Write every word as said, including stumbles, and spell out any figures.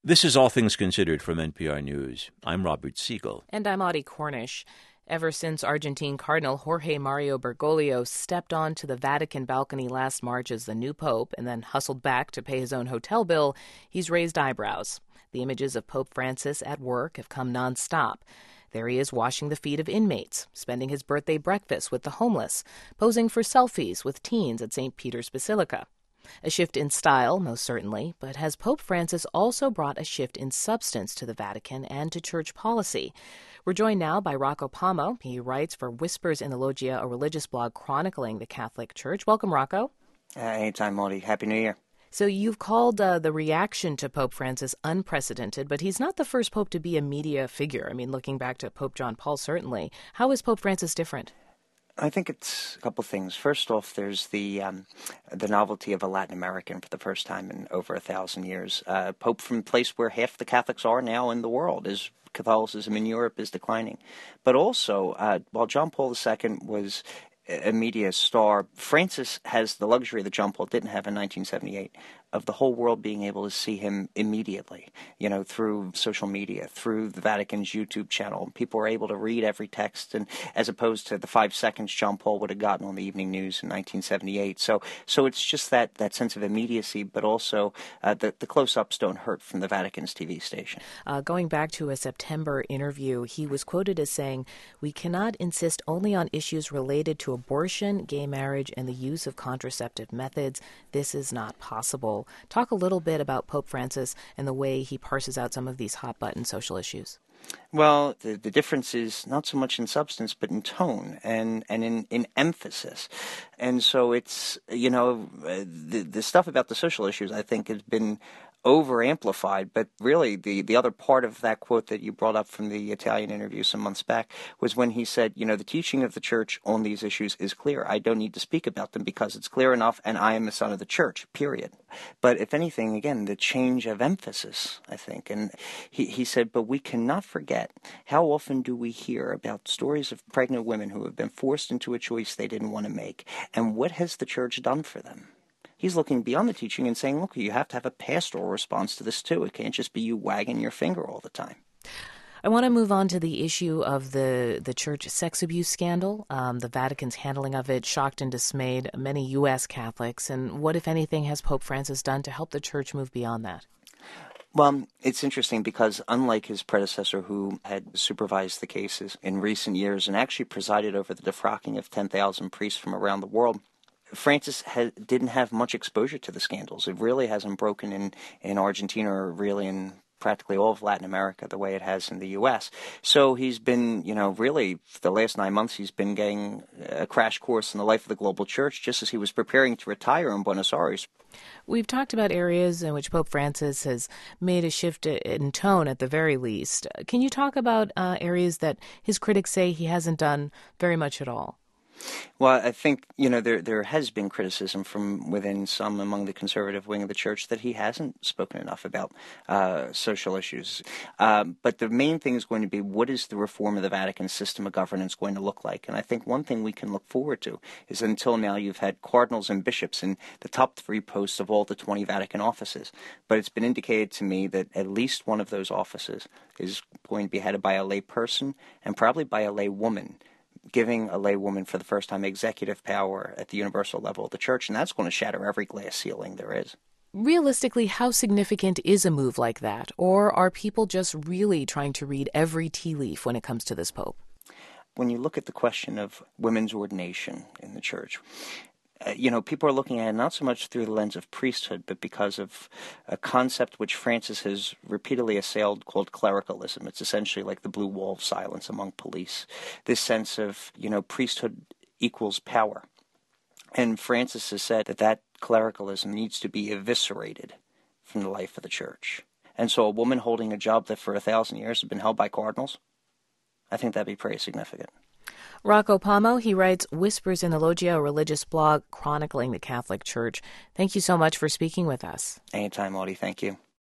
This is All Things Considered from N P R News. I'm Robert Siegel. And I'm Audie Cornish. Ever since Argentine Cardinal Jorge Mario Bergoglio stepped onto the Vatican balcony last March as the new pope and then hustled back to pay his own hotel bill, he's raised eyebrows. The images of Pope Francis at work have come nonstop. There he is washing the feet of inmates, spending his birthday breakfast with the homeless, posing for selfies with teens at Saint Peter's Basilica. A shift in style, most certainly, but has Pope Francis also brought a shift in substance to the Vatican and to church policy? We're joined now by Rocco Pomo. He writes for Whispers in the Loggia, a religious blog chronicling the Catholic Church. Welcome, Rocco. Uh, anytime, Audie. Happy New Year. So you've called uh, the reaction to Pope Francis unprecedented, but he's not the first pope to be a media figure. I mean, looking back to Pope John Paul, certainly. How is Pope Francis different? I think it's a couple things. First off, there's the um, the novelty of a Latin American for the first time in over a thousand years. Uh, Pope from a place where half the Catholics are now in the world, as Catholicism in Europe is declining. But also, uh, while John Paul the Second was a media star, Francis has the luxury that John Paul didn't have in nineteen seventy-eight of the whole world being able to see him immediately, you know, through social media, through the Vatican's YouTube channel. People are able to read every text, and as opposed to the five seconds John Paul would have gotten on the evening news in nineteen seventy-eight. So so it's just that, that sense of immediacy, but also uh, the, the close-ups don't hurt from the Vatican's T V station. Uh, going back to a September interview, he was quoted as saying, "We cannot insist only on issues related to abortion, gay marriage, and the use of contraceptive methods. This is not possible." Talk a little bit about Pope Francis and the way he parses out some of these hot-button social issues. Well, the, the difference is not so much in substance, but in tone and, and in, in emphasis. And so it's, you know, the, the stuff about the social issues, I think, has been over-amplified, but really the, the other part of that quote that you brought up from the Italian interview some months back was when he said, you know, the teaching of the church on these issues is clear. I don't need to speak about them because it's clear enough, and I am the son of the church, period. But if anything, again, the change of emphasis, I think, and he, he said, but we cannot forget how often do we hear about stories of pregnant women who have been forced into a choice they didn't want to make, and what has the church done for them? He's looking beyond the teaching and saying, look, you have to have a pastoral response to this too. It can't just be you wagging your finger all the time. I want to move on to the issue of the, the church sex abuse scandal. Um, the Vatican's handling of it shocked and dismayed many U S Catholics. And what, if anything, has Pope Francis done to help the church move beyond that? Well, it's interesting because unlike his predecessor who had supervised the cases in recent years and actually presided over the defrocking of ten thousand priests from around the world, Francis had, didn't have much exposure to the scandals. It really hasn't broken in, in Argentina or really in practically all of Latin America the way it has in the U S. So he's been, you know, really for the last nine months he's been getting a crash course in the life of the global church just as he was preparing to retire in Buenos Aires. We've talked about areas in which Pope Francis has made a shift in tone at the very least. Can you talk about uh, areas that his critics say he hasn't done very much at all? Well, I think, you know, there there has been criticism from within some among the conservative wing of the church that he hasn't spoken enough about uh, social issues. Um, but the main thing is going to be, what is the reform of the Vatican system of governance going to look like? And I think one thing we can look forward to is that until now you've had cardinals and bishops in the top three posts of all the twenty Vatican offices. But it's been indicated to me that at least one of those offices is going to be headed by a lay person and probably by a lay woman, giving a lay woman for the first time executive power at the universal level of the church, and that's going to shatter every glass ceiling there is. Realistically, how significant is a move like that? Or are people just really trying to read every tea leaf when it comes to this pope? When you look at the question of women's ordination in the church, Uh, you know, people are looking at it not so much through the lens of priesthood, but because of a concept which Francis has repeatedly assailed called clericalism. It's essentially like the blue wall of silence among police. This sense of, you know, priesthood equals power. And Francis has said that that clericalism needs to be eviscerated from the life of the church. And so a woman holding a job that for a thousand years has been held by cardinals, I think that'd be pretty significant. Rocco Pomo, he writes Whispers in the Loggia, a religious blog chronicling the Catholic Church. Thank you so much for speaking with us. Anytime, Audie. Thank you.